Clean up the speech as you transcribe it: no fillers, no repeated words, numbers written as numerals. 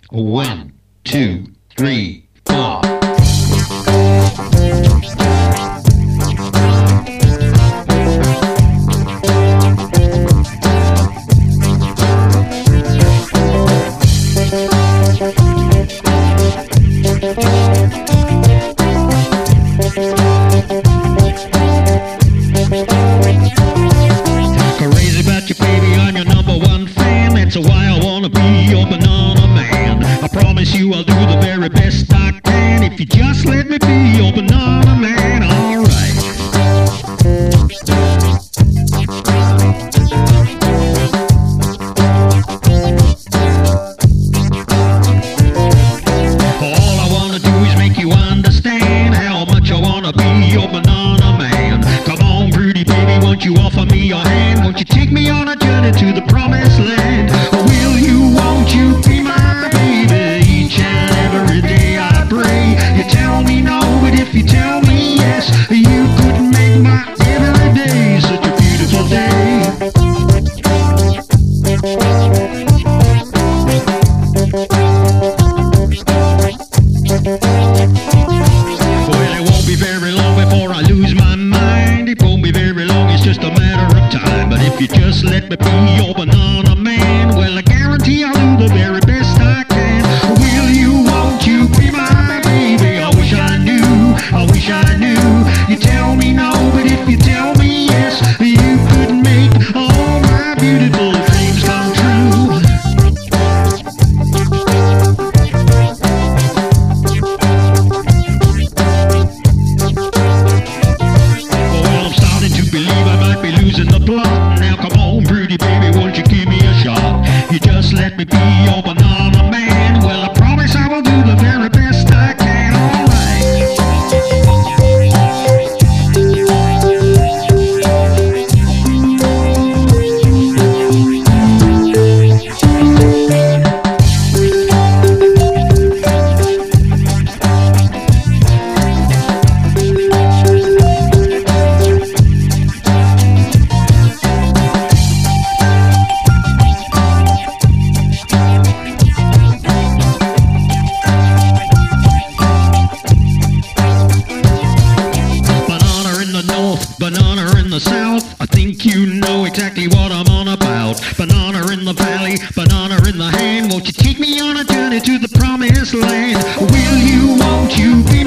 One, two, three, four. Crazy about your baby, I'm your number one fan. That's why I wanna be your banana man. I promise you I'll do the very best I can if you just let me be your banana man. Alright. All I wanna do is make you understand how much I wanna be your banana man. Come on, pretty baby, won't you offer me your hand? Won't you take me on a journey to the promised land? Will you, won't you be my baby? Each and every day I pray. You tell me no, but if you tell me yes, you could make my every day such a beautiful day. Well, it won't be very long before I lose my mind. It won't be very long, it's just a matter of time. But if you just let me be your banana man, well, I guarantee I'll do the very best I can. Will you, won't you be my baby? I wish I knew, I wish I knew. You tell me no, but if you tell me yes, you could make all my beautiful dreams come true. Well, I'm starting to believe I might be losing the plot. Now come on, pretty baby, won't you give me a shot? You just let me be your banana man. Well, I promise I will do the very best I can. Banana in the south, I think you know exactly what I'm on about. Banana in the valley, banana in the hand. Won't you take me on a journey to the promised land? Will you, won't you be